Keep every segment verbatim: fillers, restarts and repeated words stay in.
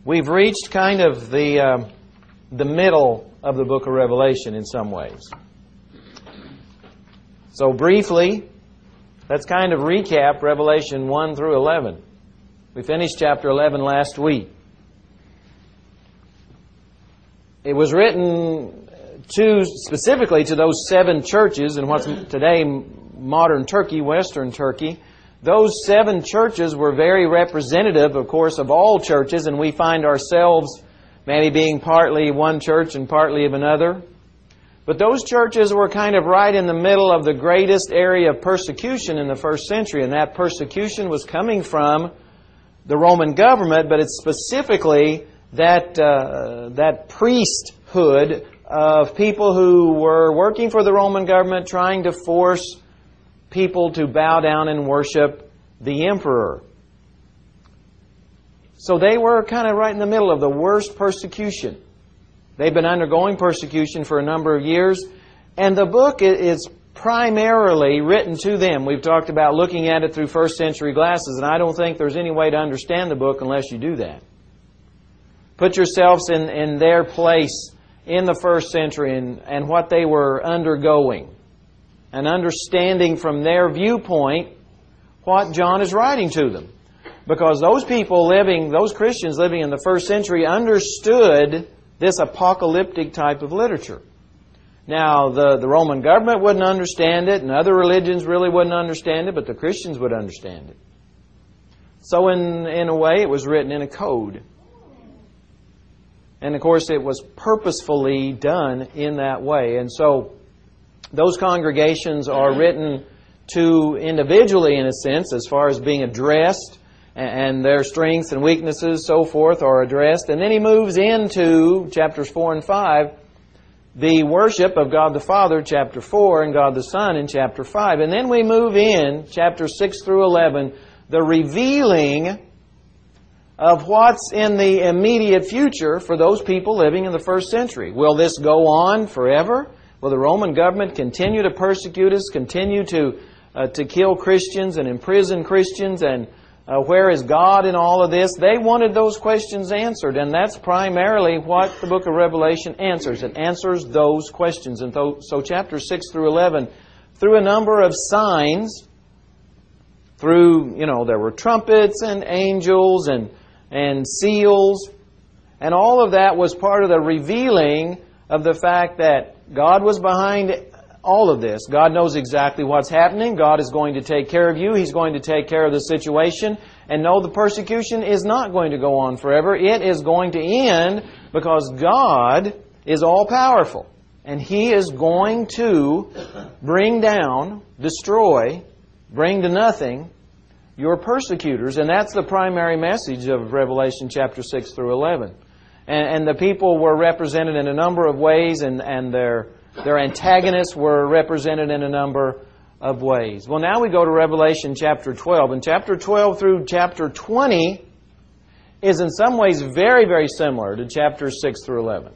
We've reached kind of the uh, the middle of the book of Revelation in some ways. So briefly, let's kind of recap Revelation one through eleven. We finished chapter eleven last week. It was written to specifically to those seven churches in what's today modern Turkey, Western Turkey. Those seven churches were very representative, of course, of all churches, and we find ourselves maybe being partly one church and partly of another. But those churches were kind of right in the middle of the greatest area of persecution in the first century, and that persecution was coming from the Roman government, but it's specifically that uh, that priesthood of people who were working for the Roman government, trying to force people to bow down and worship the emperor. So they were kind of right in the middle of the worst persecution. They've been undergoing persecution for a number of years, and the book is primarily written to them. We've talked about looking at it through first century glasses, and I don't think there's any way to understand the book unless you do that. Put yourselves in, in their place in the first century and, and what they were undergoing, and understanding from their viewpoint what John is writing to them. Because those people living, those Christians living in the first century understood this apocalyptic type of literature. Now, the, the Roman government wouldn't understand it, and other religions really wouldn't understand it, but the Christians would understand it. So in, in a way, it was written in a code. And of course, it was purposefully done in that way. And so, those congregations are written to individually, in a sense, as far as being addressed, and their strengths and weaknesses, so forth, are addressed. And then he moves into chapters four and five, the worship of God the Father, chapter four, and God the Son in chapter five. And then we move in, chapters six through eleven, the revealing of what's in the immediate future for those people living in the first century. Will this go on forever? Will the Roman government continue to persecute us, continue to uh, to kill Christians and imprison Christians? And uh, where is God in all of this? They wanted those questions answered, and that's primarily what the book of Revelation answers. It answers those questions. And so, so chapters six through eleven, through a number of signs, through, you know, there were trumpets and angels and, and seals, and all of that was part of the revealing of the fact that God was behind all of this. God knows exactly what's happening. God is going to take care of you. He's going to take care of the situation. And no, the persecution is not going to go on forever. It is going to end because God is all-powerful. And He is going to bring down, destroy, bring to nothing your persecutors. And that's the primary message of Revelation chapter six through eleven. And, and the people were represented in a number of ways, and, and their, their antagonists were represented in a number of ways. Well, now we go to Revelation chapter twelve. And chapter twelve through chapter twenty is in some ways very, very similar to chapters six through eleven.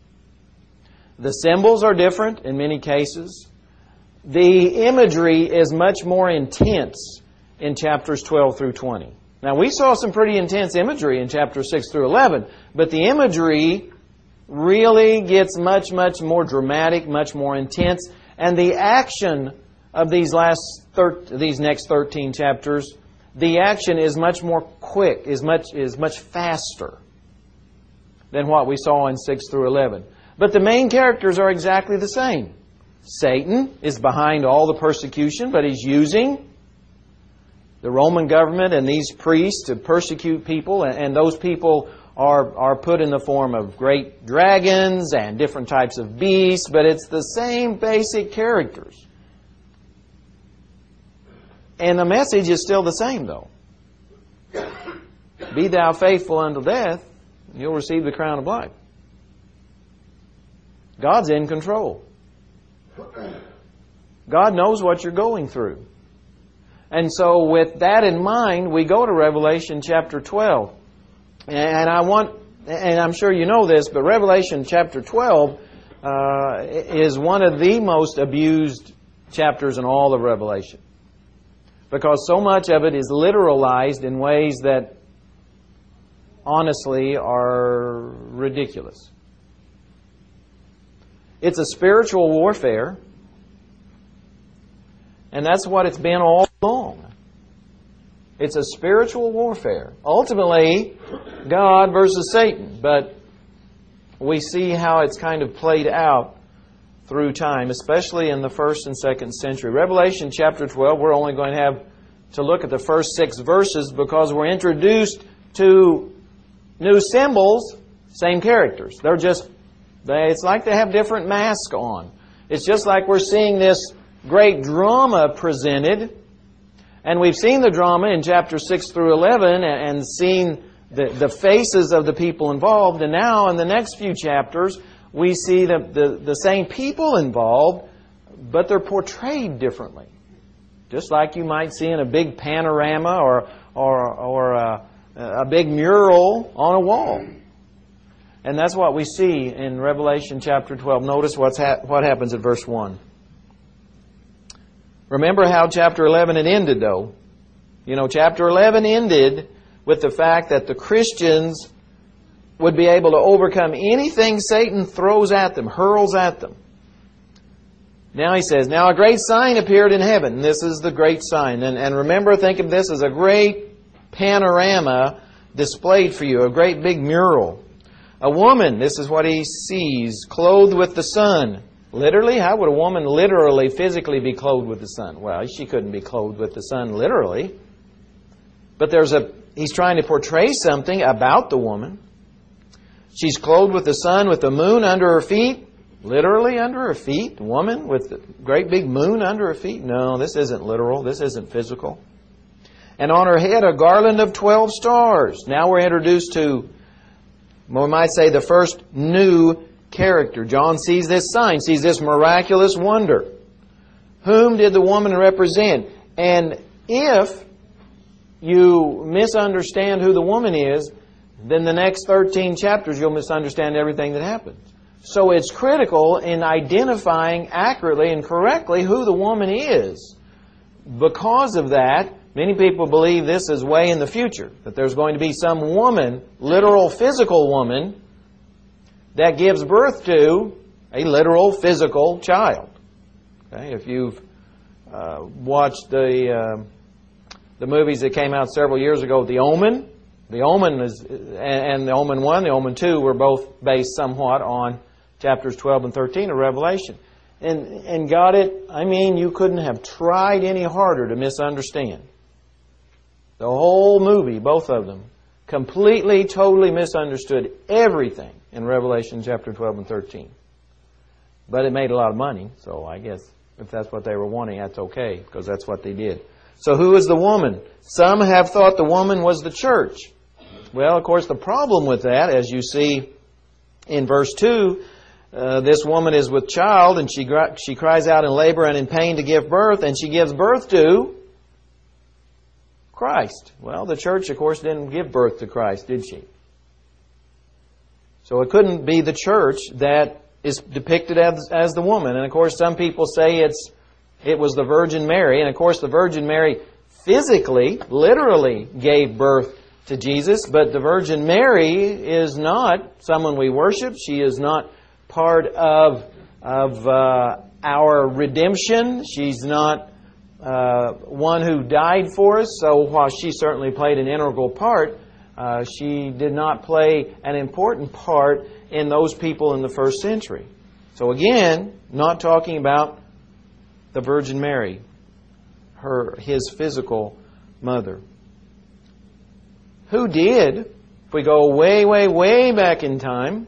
The symbols are different in many cases. The imagery is much more intense in chapters twelve through twenty. Now, we saw some pretty intense imagery in chapters six through eleven, but the imagery really gets much, much more dramatic, much more intense, and the action of these last thir- these next thirteen chapters, the action is much more quick, is much is much faster than what we saw in six through eleven. But the main characters are exactly the same. Satan is behind all the persecution, but he's using the Roman government and these priests to persecute people, and those people are, are put in the form of great dragons and different types of beasts, but it's the same basic characters. And the message is still the same, though. Be thou faithful unto death, and you'll receive the crown of life. God's in control. God knows what you're going through. And so with that in mind, we go to Revelation chapter twelve. And I want, and I'm sure you know this, but Revelation chapter twelve uh, is one of the most abused chapters in all of Revelation. Because so much of it is literalized in ways that honestly are ridiculous. It's a spiritual warfare, and that's what it's been all along. It's a spiritual warfare. Ultimately, God versus Satan, but we see how it's kind of played out through time, especially in the first and second century. Revelation chapter twelve, we're only going to have to look at the first six verses because we're introduced to new symbols, same characters. They're just, they, it's like they have different masks on. It's just like we're seeing this great drama presented, and we've seen the drama in chapter six through eleven and seen the, the faces of the people involved, and now in the next few chapters we see the, the, the same people involved, but they're portrayed differently. Just like you might see in a big panorama or, or, or a, a big mural on a wall. And that's what we see in Revelation chapter twelve. Notice what's ha- what happens at verse one. Remember how chapter eleven had ended, though. You know, chapter eleven ended with the fact that the Christians would be able to overcome anything Satan throws at them, hurls at them. Now he says, now a great sign appeared in heaven. This is the great sign. And, and remember, think of this as a great panorama displayed for you, a great big mural. A woman, this is what he sees, clothed with the sun. Literally, how would a woman literally, physically be clothed with the sun? Well, she couldn't be clothed with the sun literally. But there's a, he's trying to portray something about the woman. She's clothed with the sun, with the moon under her feet. Literally under her feet. A woman with a great big moon under her feet. No, this isn't literal. This isn't physical. And on her head a garland of twelve stars. Now we're introduced to, we might say, the first new character. John sees this sign, sees this miraculous wonder. Whom did the woman represent? And if you misunderstand who the woman is, then the next thirteen chapters you'll misunderstand everything that happens. So it's critical in identifying accurately and correctly who the woman is. Because of that, many people believe this is way in the future, that there's going to be some woman, literal physical woman, that gives birth to a literal physical child. Okay? If you've uh, watched the uh, the movies that came out several years ago, The Omen, The Omen is, and The Omen one, The Omen two were both based somewhat on chapters twelve and thirteen of Revelation. And, and got it, I mean, you couldn't have tried any harder to misunderstand. The whole movie, both of them, completely, totally misunderstood everything in Revelation chapter twelve and thirteen. But it made a lot of money, so I guess if that's what they were wanting, that's okay, because that's what they did. So who is the woman? Some have thought the woman was the church. Well, of course, the problem with that, as you see in verse two, uh, this woman is with child, and she she cries out in labor and in pain to give birth, and she gives birth to Christ. Well, the church, of course, didn't give birth to Christ, did she? So it couldn't be the church that is depicted as, as the woman. And of course, some people say it's it was the Virgin Mary. And of course, the Virgin Mary physically, literally gave birth to Jesus. But the Virgin Mary is not someone we worship. She is not part of, of uh, our redemption. She's not uh, one who died for us. So while she certainly played an integral part, uh, she did not play an important part in those people in the first century. So again, not talking about the Virgin Mary, her his physical mother. Who did, if we go way, way, way back in time,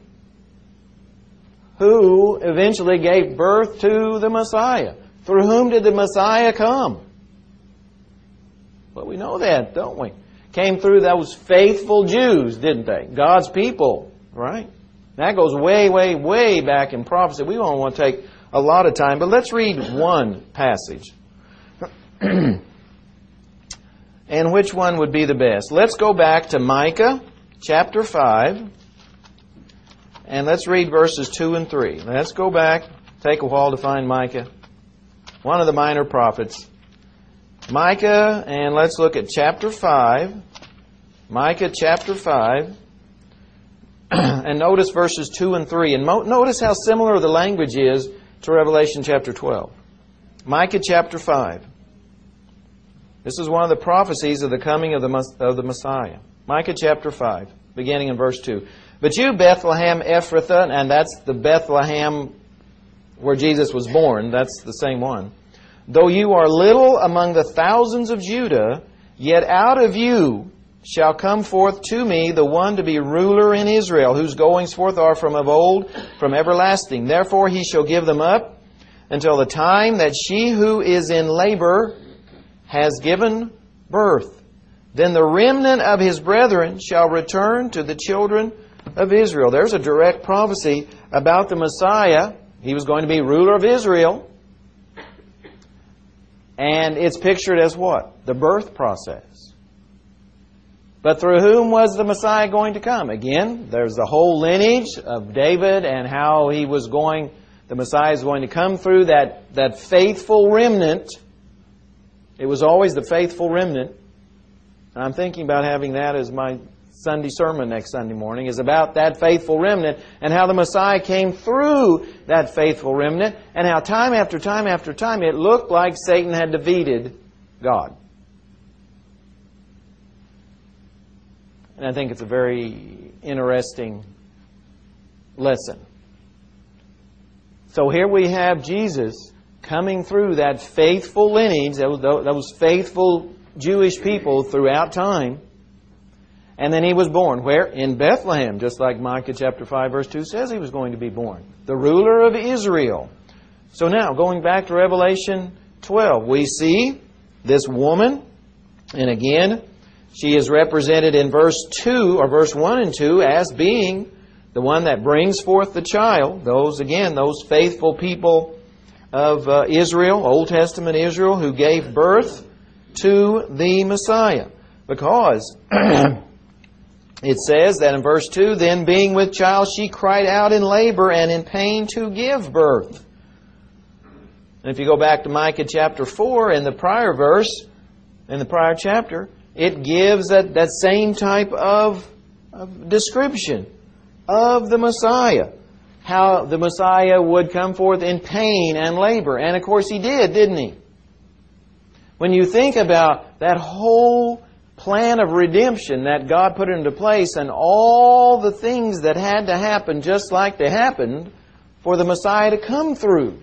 who eventually gave birth to the Messiah? Through whom did the Messiah come? Well, we know that, don't we? Came through those faithful Jews, didn't they? God's people, right? That goes way, way, way back in prophecy. We don't want to take a lot of time, but let's read one passage. And which one would be the best? Let's go back to Micah chapter five. And let's read verses two and three. Let's go back. Take a while to find Micah. One of the minor prophets. Micah, and let's look at chapter five. Micah chapter five. And notice verses two and three. And mo- notice how similar the language is to Revelation chapter twelve. Micah chapter five. This is one of the prophecies of the coming of the, of the Messiah. Micah chapter five, beginning in verse two. But you, Bethlehem Ephrathah, and that's the Bethlehem where Jesus was born. That's the same one. Though you are little among the thousands of Judah, yet out of you shall come forth to me the one to be ruler in Israel, whose goings forth are from of old, from everlasting. Therefore he shall give them up until the time that she who is in labor has given birth. Then the remnant of his brethren shall return to the children of Israel. There's a direct prophecy about the Messiah. He was going to be ruler of Israel. And it's pictured as what? The birth process. But through whom was the Messiah going to come? Again, there's the whole lineage of David and how he was going, the Messiah is going to come through that, that faithful remnant. It was always the faithful remnant. And I'm thinking about having that as my Sunday sermon next Sunday morning, is about that faithful remnant and how the Messiah came through that faithful remnant and how time after time after time it looked like Satan had defeated God. And I think it's a very interesting lesson. So here we have Jesus coming through that faithful lineage, those faithful Jewish people throughout time. And then He was born. Where? In Bethlehem, just like Micah chapter five verse two says He was going to be born. The ruler of Israel. So now, going back to Revelation twelve, we see this woman, and again, she is represented in verse two, or verse one and two, as being the one that brings forth the child. Those, again, those faithful people of uh, Israel, Old Testament Israel, who gave birth to the Messiah. Because it says that in verse two, then being with child, she cried out in labor and in pain to give birth. And if you go back to Micah chapter four, in the prior verse, in the prior chapter, it gives that, that same type of, of description of the Messiah. How the Messiah would come forth in pain and labor. And of course He did, didn't He? When you think about that whole plan of redemption that God put into place and all the things that had to happen just like they happened for the Messiah to come through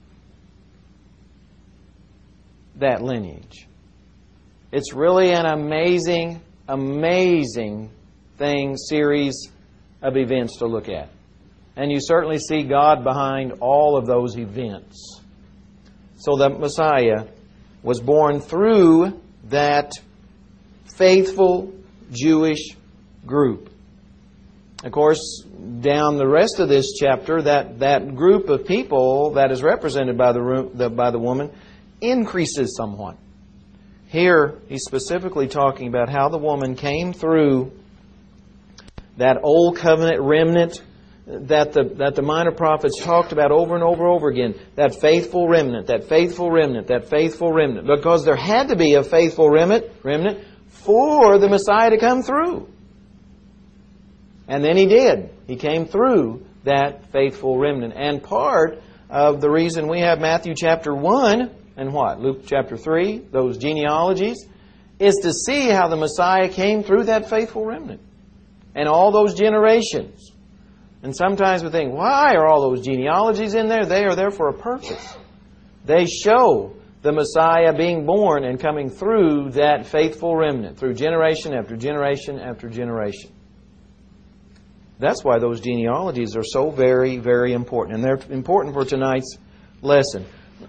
that lineage. It's really an amazing, amazing thing, series of events to look at. And you certainly see God behind all of those events. So the Messiah was born through that faithful Jewish group. Of course, down the rest of this chapter, that, that group of people that is represented by the, the, by the woman increases somewhat. Here, he's specifically talking about how the woman came through that old covenant remnant that the, that the minor prophets talked about over and over and over again. That faithful remnant, that faithful remnant, that faithful remnant. Because there had to be a faithful remnant, remnant for the Messiah to come through. And then He did. He came through that faithful remnant. And part of the reason we have Matthew chapter one and what? Luke chapter three, those genealogies, is to see how the Messiah came through that faithful remnant. And all those generations. And sometimes we think, why are all those genealogies in there? They are there for a purpose. They show the Messiah being born and coming through that faithful remnant, through generation after generation after generation. That's why those genealogies are so very, very important. And they're important for tonight's lesson.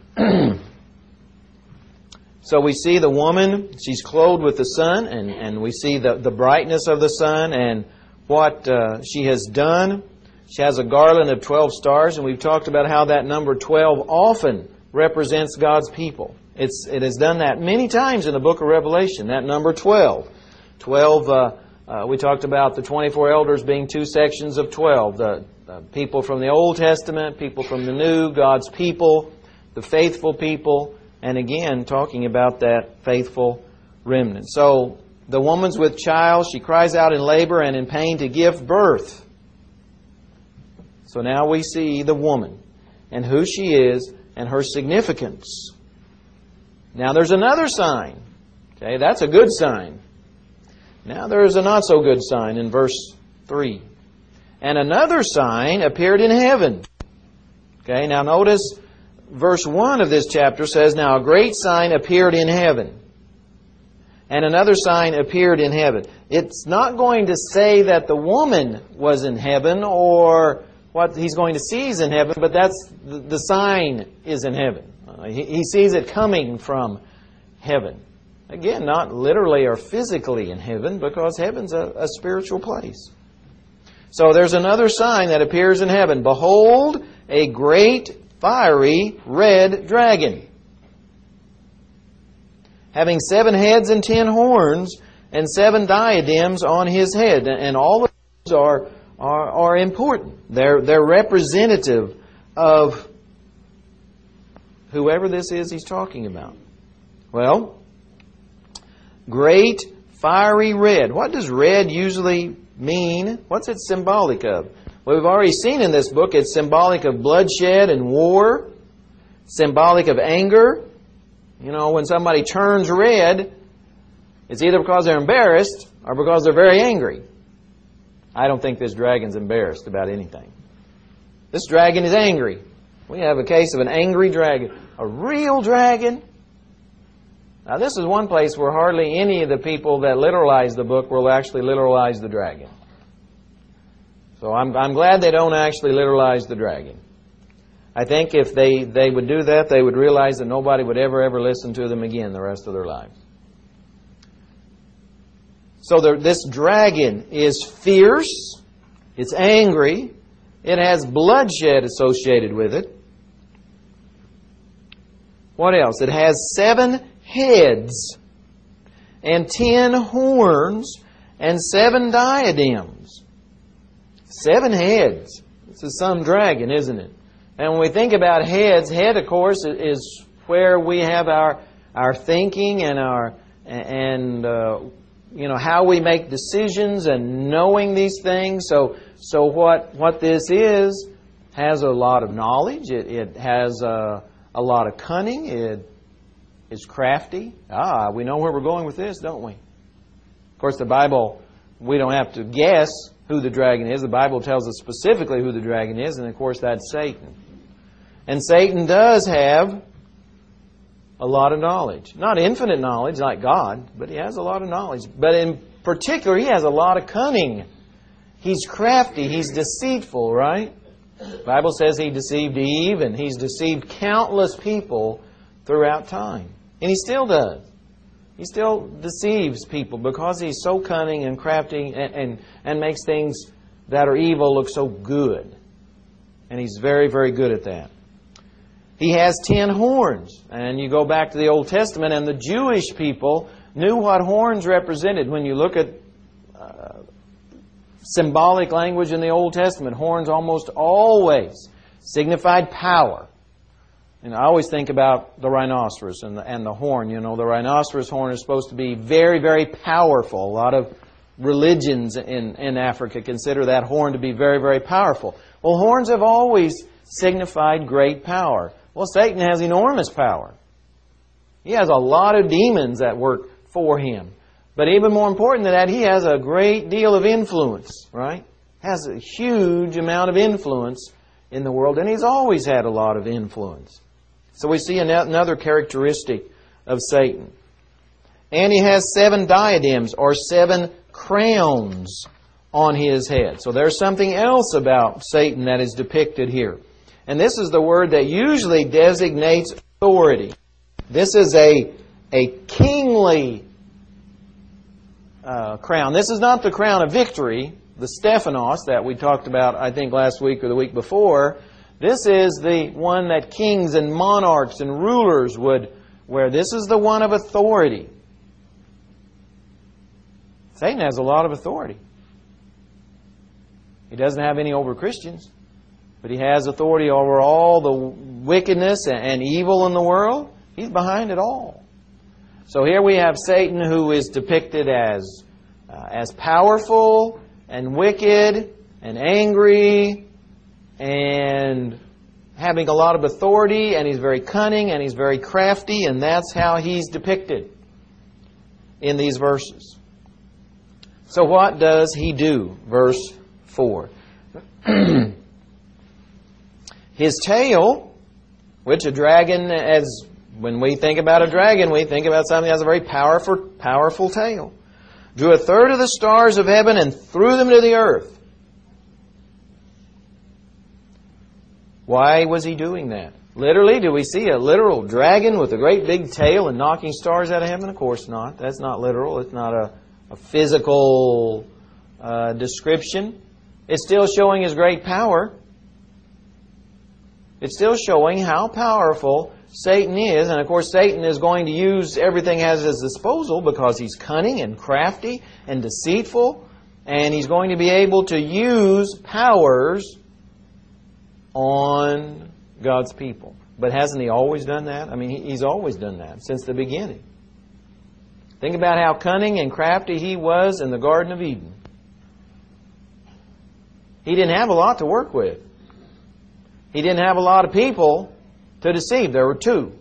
So we see the woman, she's clothed with the sun, and, and we see the, the brightness of the sun and what uh, she has done. She has a garland of twelve stars, and we've talked about how that number twelve often represents God's people. It's, it has done that many times in the book of Revelation, that number twelve. twelve, uh, uh, we talked about the twenty-four elders being two sections of twelve. The uh, people from the Old Testament, people from the New, God's people, the faithful people, and again, talking about that faithful remnant. So, the woman's with child, she cries out in labor and in pain to give birth. So now we see the woman and who she is and her significance. Now there's another sign. Okay, that's a good sign. Now there's a not so good sign in verse three. And another sign appeared in heaven. Okay, now notice verse one of this chapter says, now a great sign appeared in heaven. And another sign appeared in heaven. It's not going to say that the woman was in heaven or what he's going to see is in heaven, but that's the sign is in heaven. Uh, he, he sees it coming from heaven. Again, not literally or physically in heaven, because heaven's a, a spiritual place. So there's another sign that appears in heaven. Behold, a great fiery red dragon, having seven heads and ten horns, and seven diadems on his head. And all of those are, are, are important. They're, they're representative of whoever this is he's talking about. Well, great fiery red. What does red usually mean? What's it symbolic of? Well, we've already seen in this book it's symbolic of bloodshed and war, symbolic of anger. You know, when somebody turns red, it's either because they're embarrassed or because they're very angry. I don't think this dragon's embarrassed about anything. This dragon is angry. We have a case of an angry dragon. A real dragon. Now, this is one place where hardly any of the people that literalize the book will actually literalize the dragon. So I'm, I'm glad they don't actually literalize the dragon. I think if they, they would do that, they would realize that nobody would ever, ever listen to them again the rest of their lives. So the, this dragon is fierce, it's angry, it has bloodshed associated with it. What else? It has seven heads and ten horns and seven diadems. Seven heads. This is some dragon, isn't it? And when we think about heads, head, of course, is where we have our our thinking and our and uh, you know how we make decisions and knowing these things. So so what what this is has a lot of knowledge. It it has a, a lot of cunning. It is crafty. Ah, we know where we're going with this, don't we? Of course, the Bible, we don't have to guess who the dragon is. The Bible tells us specifically who the dragon is, and of course that's Satan. And Satan does have a lot of knowledge. Not infinite knowledge like God, but he has a lot of knowledge. But in particular, he has a lot of cunning. He's crafty, he's deceitful, right? The Bible says he deceived Eve, and he's deceived countless people throughout time. And he still does. He still deceives people because he's so cunning and crafty and, and, and makes things that are evil look so good. And he's very, very good at that. He has ten horns. And you go back to the Old Testament, and the Jewish people knew what horns represented. When you look at uh, symbolic language in the Old Testament, horns almost always signified power. And I always think about the rhinoceros and the, and the horn. You know, the rhinoceros horn is supposed to be very, very powerful. A lot of religions in, in Africa consider that horn to be very, very powerful. Well, horns have always signified great power. Well, Satan has enormous power. He has a lot of demons that work for him. But even more important than that, he has a great deal of influence, right? Has a huge amount of influence in the world, and he's always had a lot of influence. So we see another characteristic of Satan. And he has seven diadems, or seven crowns, on his head. So there's something else about Satan that is depicted here. And this is the word that usually designates authority. This is a, a kingly uh, crown. This is not the crown of victory, the Stephanos that we talked about, I think, last week or the week before. This is the one that kings and monarchs and rulers would wear. This is the one of authority. Satan has a lot of authority. He doesn't have any over Christians, but he has authority over all the wickedness and evil in the world. He's behind it all. So here we have Satan, who is depicted as uh, as powerful and wicked and angry and having a lot of authority, and he's very cunning, and he's very crafty, and that's how he's depicted in these verses. So what does he do? Verse four. His tail, which a dragon, as when we think about a dragon, we think about something that has a very powerful, powerful tail, drew a third of the stars of heaven and threw them to the earth. Why was he doing that? Literally, do we see a literal dragon with a great big tail and knocking stars out of heaven? Of course not. That's not literal. It's not a, a physical uh, description. It's still showing his great power. It's still showing how powerful Satan is. And of course, Satan is going to use everything he has at his disposal because he's cunning and crafty and deceitful. And he's going to be able to use powers on God's people. But hasn't he always done that? I mean, he's always done that since the beginning. Think about how cunning and crafty he was in the Garden of Eden. He didn't have a lot to work with. He didn't have a lot of people to deceive. There were two.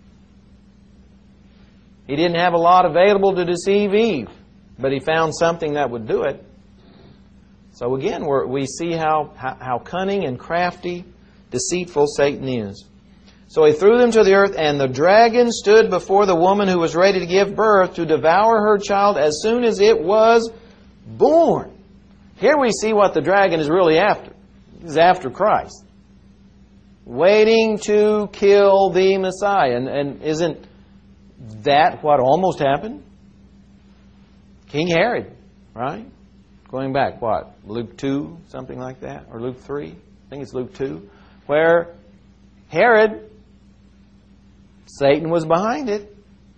He didn't have a lot available to deceive Eve, but he found something that would do it. So again, we're, we see how, how, how cunning and crafty, deceitful Satan is. So he threw them to the earth, and the dragon stood before the woman who was ready to give birth to devour her child as soon as it was born. Here we see what the dragon is really after. He's after Christ. Waiting to kill the Messiah. And, and isn't that what almost happened? King Herod, right? Going back, what? Luke two, something like that? Or Luke three? I think it's Luke two. Where Herod, Satan was behind it,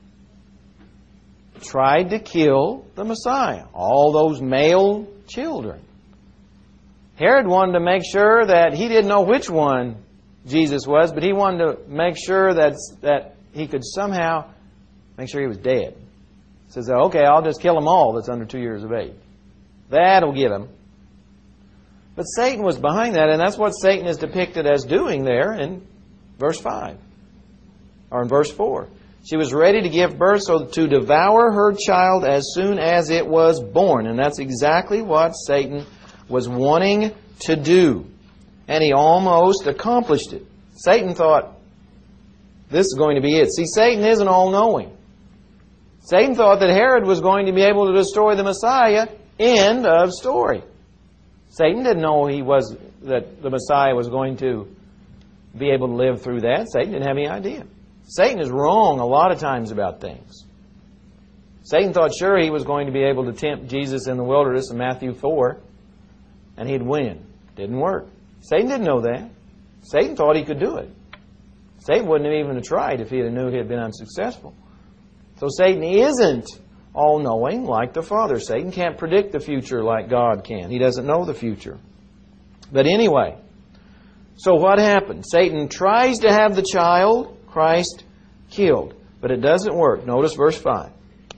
tried to kill the Messiah. All those male children. Herod wanted to make sure that he didn't know which one Jesus was, but he wanted to make sure that, that he could somehow make sure he was dead. He says, okay, I'll just kill them all that's under two years of age. That'll get him. But Satan was behind that, and that's what Satan is depicted as doing there in verse five. Or in verse four. She was ready to give birth, so to devour her child as soon as it was born. And that's exactly what Satan was wanting to do. And he almost accomplished it. Satan thought, this is going to be it. See, Satan isn't all-knowing. Satan thought that Herod was going to be able to destroy the Messiah. End of story. Satan didn't know he was that the Messiah was going to be able to live through that. Satan didn't have any idea. Satan is wrong a lot of times about things. Satan thought sure he was going to be able to tempt Jesus in the wilderness in Matthew four, and he'd win. Didn't work. Satan didn't know that. Satan thought he could do it. Satan wouldn't have even tried if he had knew he had been unsuccessful. So Satan isn't all-knowing like the Father. Satan can't predict the future like God can. He doesn't know the future. But anyway, so what happened? Satan tries to have the child, Christ, killed. But it doesn't work. Notice verse five.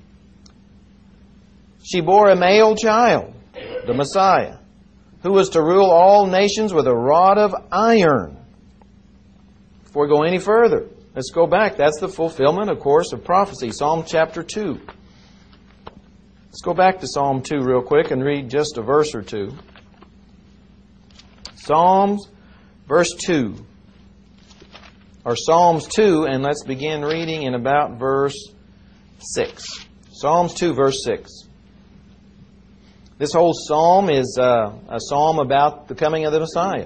She bore a male child, the Messiah, who was to rule all nations with a rod of iron. Before we go any further, let's go back. That's the fulfillment, of course, of prophecy. Psalm chapter two. Let's go back to Psalm two real quick and read just a verse or two. Psalms, verse two. Or Psalms two, and let's begin reading in about verse six. Psalms two, verse six. This whole psalm is uh, a psalm about the coming of the Messiah.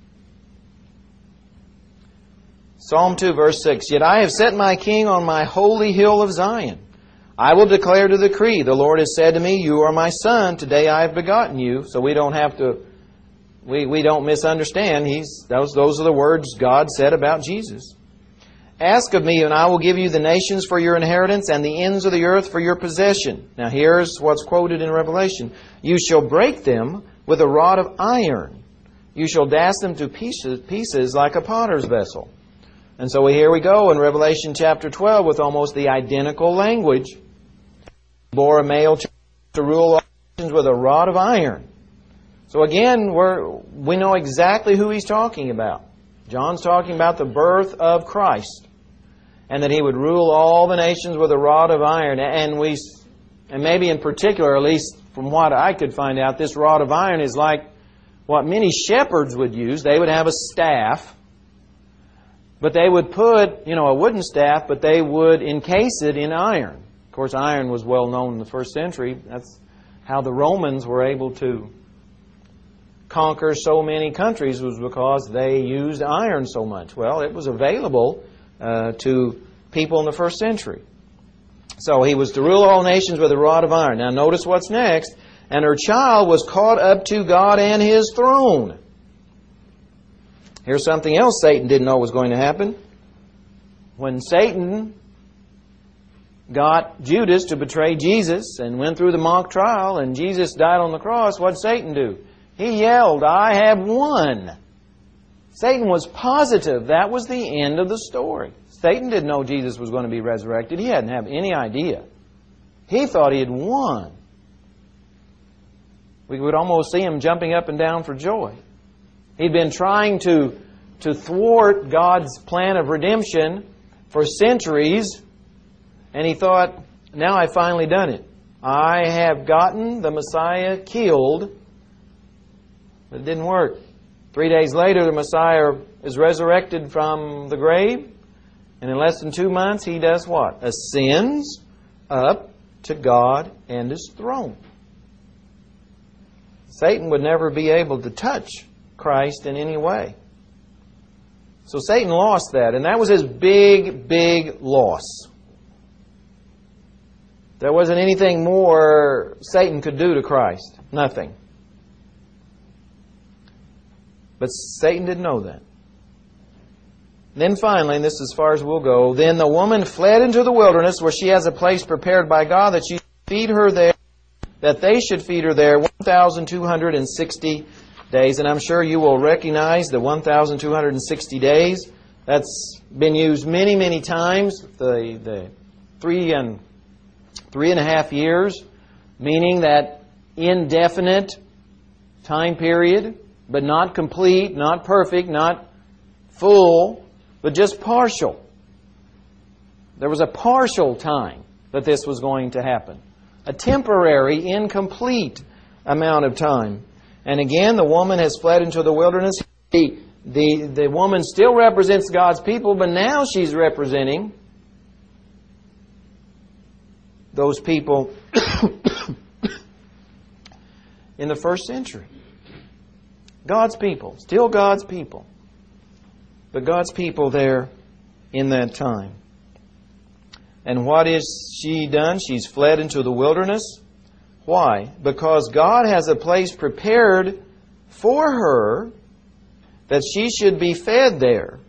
Psalm two, verse six. Yet I have set my king on my holy hill of Zion. I will declare to the decree, the Lord has said to me, you are my son, today I have begotten you. So we don't have to, we, we don't misunderstand. He's, those, those are the words God said about Jesus. Ask of me, and I will give you the nations for your inheritance and the ends of the earth for your possession. Now here's what's quoted in Revelation. You shall break them with a rod of iron. You shall dash them to pieces, pieces like a potter's vessel. And so here we go in Revelation chapter twelve with almost the identical language. Bore a male child to rule all nations with a rod of iron. So again, we're, we know exactly who he's talking about. John's talking about the birth of Christ, and that He would rule all the nations with a rod of iron. And we, and maybe in particular, at least from what I could find out, this rod of iron is like what many shepherds would use. They would have a staff, but they would put, you know, a wooden staff, but they would encase it in iron. Of course, iron was well known in the first century. That's how the Romans were able to conquer so many countries, was because they used iron so much. Well, it was available uh, to people in the first century. So He was to rule all nations with a rod of iron. Now notice what's next. And her child was caught up to God and His throne. Here's something else Satan didn't know was going to happen. When Satan got Judas to betray Jesus and went through the mock trial and Jesus died on the cross, what did Satan do? He yelled, "I have won." Satan was positive that was the end of the story. Satan didn't know Jesus was going to be resurrected. He hadn't had any idea. He thought he had won. We would almost see him jumping up and down for joy. He'd been trying to, to thwart God's plan of redemption for centuries, and he thought, now I've finally done it. I have gotten the Messiah killed, but it didn't work. Three days later, the Messiah is resurrected from the grave, and in less than two months, He does what? Ascends up to God and His throne. Satan would never be able to touch Christ in any way. So Satan lost that, and that was his big, big loss. There wasn't anything more Satan could do to Christ. Nothing. But Satan didn't know that. Then finally, and this is as far as we'll go, then the woman fled into the wilderness where she has a place prepared by God that she should feed her there, that they should feed her there one thousand two hundred sixty days. And I'm sure you will recognize the one thousand two hundred sixty days. That's been used many, many times. The, the three and three and a half years, meaning that indefinite time period, but not complete, not perfect, not full, but just partial. There was a partial time that this was going to happen. A temporary, incomplete amount of time. And again, the woman has fled into the wilderness. The, the, the woman still represents God's people, but now she's representing those people in the first century. God's people. Still God's people. But God's people there in that time. And what is she done? She's fled into the wilderness. Why? Because God has a place prepared for her that she should be fed there.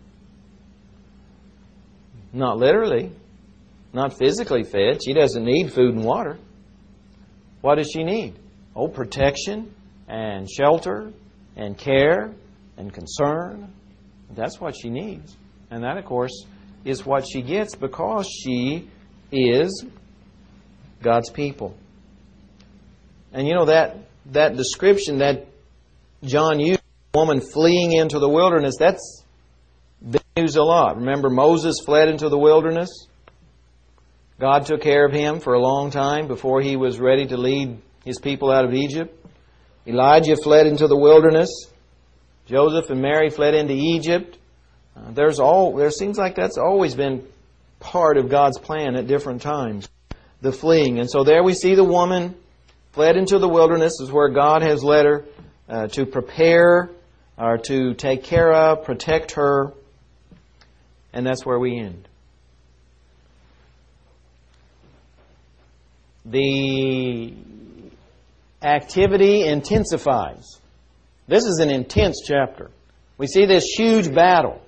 Not literally. Not physically fed. She doesn't need food and water. What does she need? Oh, protection and shelter and care and concern. That's what she needs. And that, of course, is what she gets because she is God's people. And you know that that description that John used, a woman fleeing into the wilderness, that's been used a lot. Remember, Moses fled into the wilderness. God took care of him for a long time before he was ready to lead his people out of Egypt. Elijah fled into the wilderness. Joseph and Mary fled into Egypt. Uh, there's all. There seems like that's always been part of God's plan at different times, the fleeing. And so there we see the woman fled into the wilderness. This is where God has led her uh, to prepare or to take care of, protect her. And that's where we end. The activity intensifies. This is an intense chapter. We see this huge battle.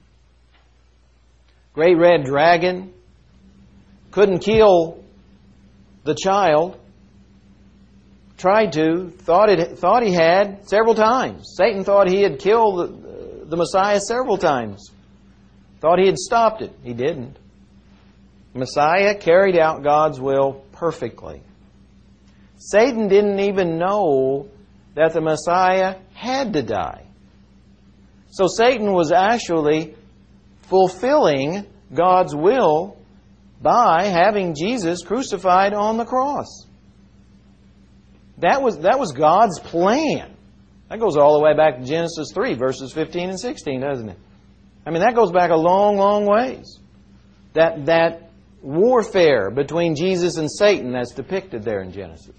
Great red dragon couldn't kill the child. Tried to. Thought it. Thought he had several times. Satan thought he had killed the, the Messiah several times. Thought he had stopped it. He didn't. Messiah carried out God's will perfectly. Satan didn't even know that the Messiah had to die. So Satan was actually fulfilling God's will by having Jesus crucified on the cross. That was, that was God's plan. That goes all the way back to Genesis three, verses fifteen and sixteen, doesn't it? I mean, that goes back a long, long ways. That, that warfare between Jesus and Satan that's depicted there in Genesis.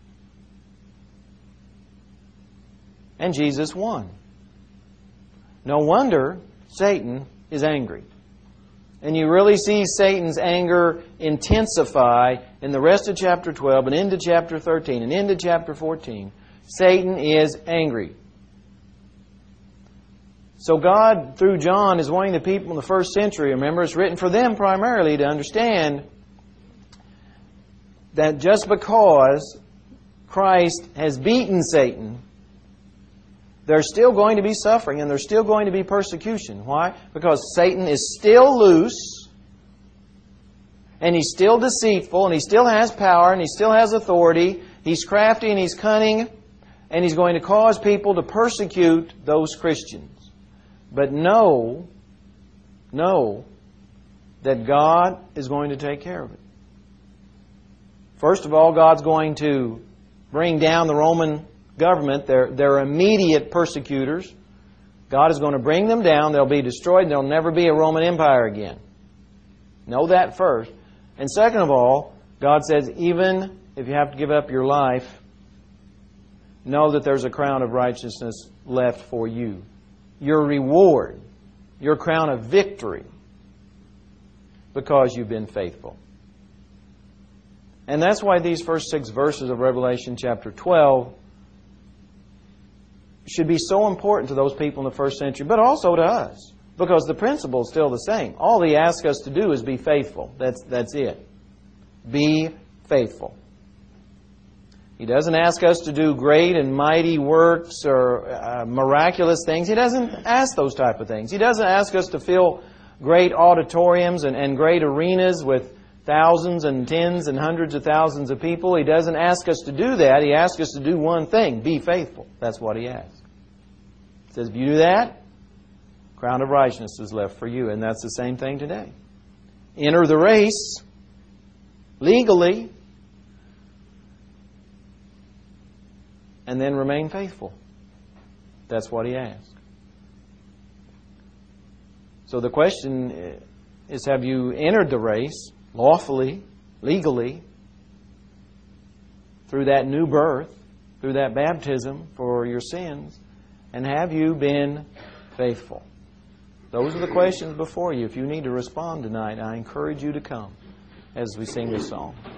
And Jesus won. No wonder Satan is angry. And you really see Satan's anger intensify in the rest of chapter twelve and into chapter thirteen and into chapter fourteen. Satan is angry. So God, through John, is wanting the people in the first century, remember, it's written for them primarily, to understand that just because Christ has beaten Satan, there's still going to be suffering and there's still going to be persecution. Why? Because Satan is still loose and he's still deceitful and he still has power and he still has authority. He's crafty and he's cunning and he's going to cause people to persecute those Christians. But know, know that God is going to take care of it. First of all, God's going to bring down the Roman government, their, their immediate persecutors. God is going to bring them down. They'll be destroyed and there'll never be a Roman Empire again. Know that first. And second of all, God says, even if you have to give up your life, know that there's a crown of righteousness left for you. Your reward, your crown of victory, because you've been faithful. And that's why these first six verses of Revelation chapter twelve should be so important to those people in the first century, but also to us, because the principle is still the same. All He asks us to do is be faithful. That's, that's it. Be faithful. He doesn't ask us to do great and mighty works or uh, miraculous things. He doesn't ask those type of things. He doesn't ask us to fill great auditoriums and, and great arenas with thousands and tens and hundreds of thousands of people. He doesn't ask us to do that. He asks us to do one thing, be faithful. That's what He asks. He says, if you do that, crown of righteousness is left for you. And that's the same thing today. Enter the race legally, and then remain faithful. That's what He asks. So the question is, have you entered the race lawfully, legally, through that new birth, through that baptism for your sins, and have you been faithful? Those are the questions before you. If you need to respond tonight, I encourage you to come as we sing this song.